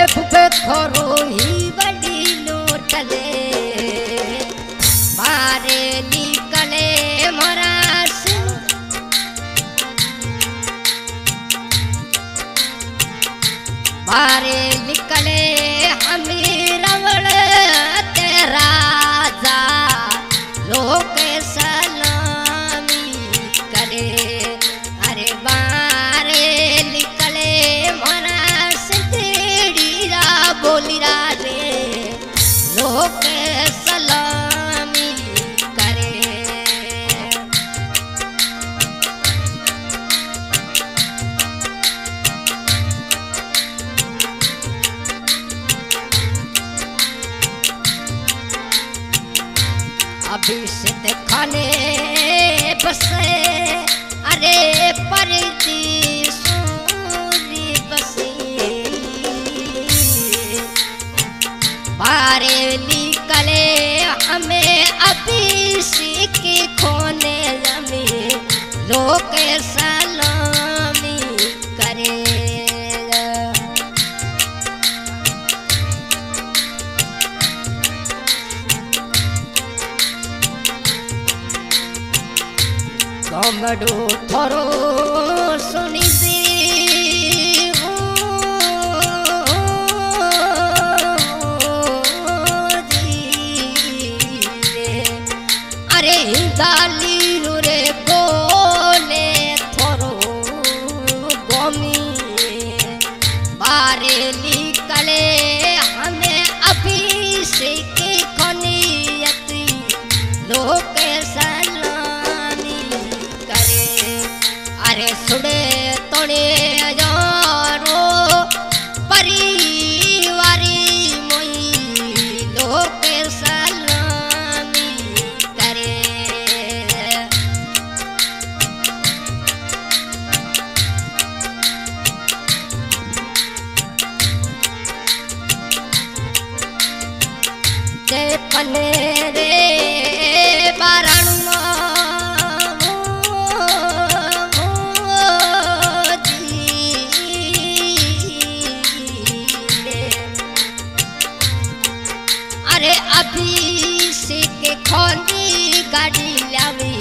फुफे खोरो ही बड़ी लोटले बारे निकले मोरास बारे निकले हमी रवड़ तेरा जा लोग सलामी करे अरे बारे निकले मोरास तेरी रा बोली रा रे लोग सलामी करे अभी से खाने बसे अरे परदी सूरी बसे बारे निकले हमें अभी से के खोने जमी लोग सलामी करे कमड़ो थोरो सुनी दी अरे दाली रे बोले थोरो गोमी बारे निकले हमें अभी से की खनियती लोग अरे सुड़े तोड़े जारो परिवारी मोई लोग सलामी करे ते पने रे बाराणु अरे अभी से के खोली गाड़ी लावी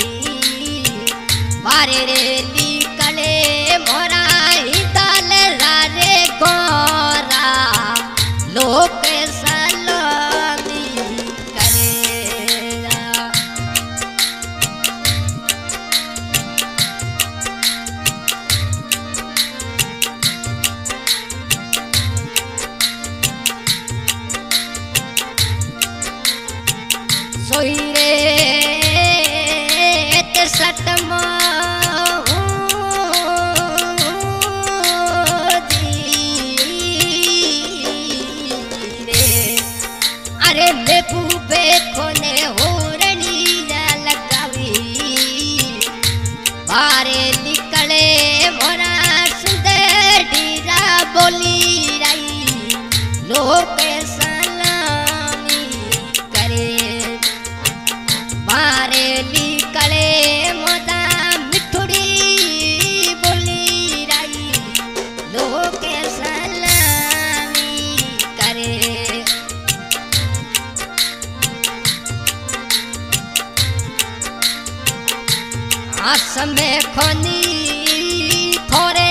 बारे रे निकले मोरा ही दाल रे गोरा लोग सलामी करेगा सोई रे ते सतमा अरे मैं पूबे खोने होरनी लगावी बारे निकले मोरा सुंदर डीरा बोली रही लोग सलामी करे बारे निकले मोदा मिठुड़ी बोली रही लोग सलामी करे आसमें खोनी थोरे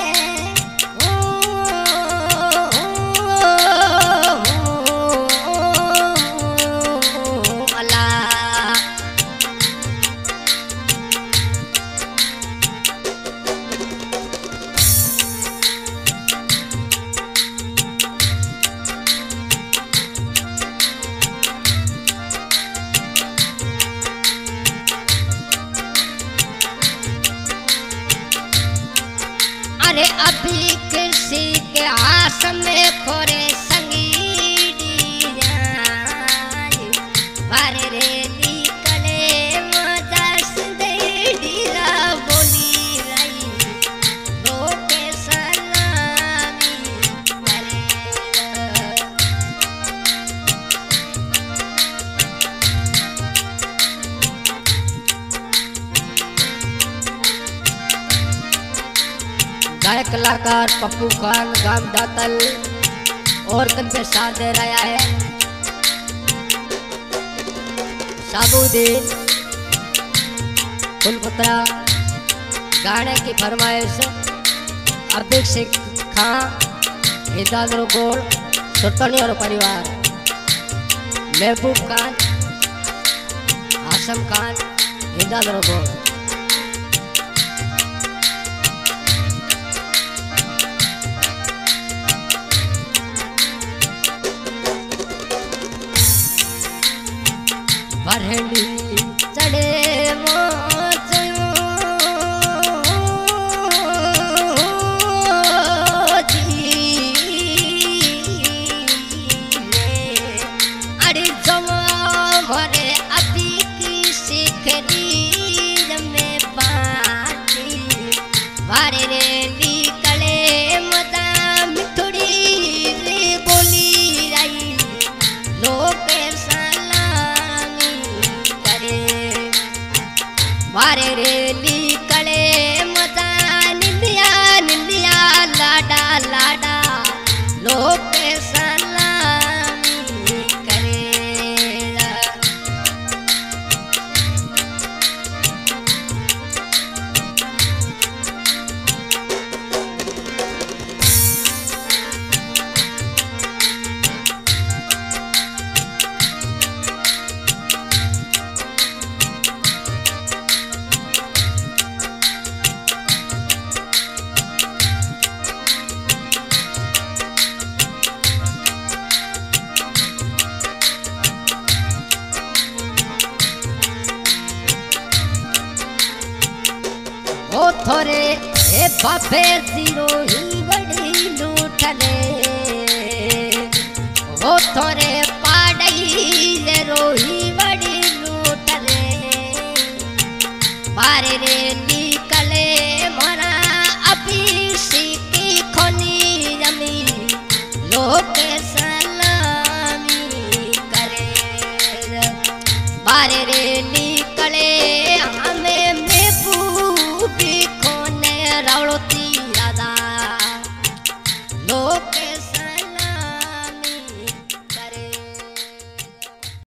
अरे अभी किसी के आस में खोरे संगीडी जाए बारे रे निकले मदस दे डीरा बोली रही लोग सलामी करे गायक कलाकार पप्पू खान गाम दातल और कन पे साथ दे रहा है साबुद्दीन फुलपुत्रा। गाने की फरमाइश हार्दिक सिंह खां, हिदायत गोड़, सुल्तानी और परिवार, महबूब खान, आसम खान, हिदायत गोड़। भरणी चढ़े अरे जमा भरे अभी की शिखरी में बाटी भरे रे निकले मदा मिठुड़ी रे बोली रही लोग मारे रेली कले मता निंदिया निंदिया लाडा लाडा लोग पे सलामी करेगा। ओ थोरे हे बाबे जीरो ही बड़ी लूटले, ओ थोरे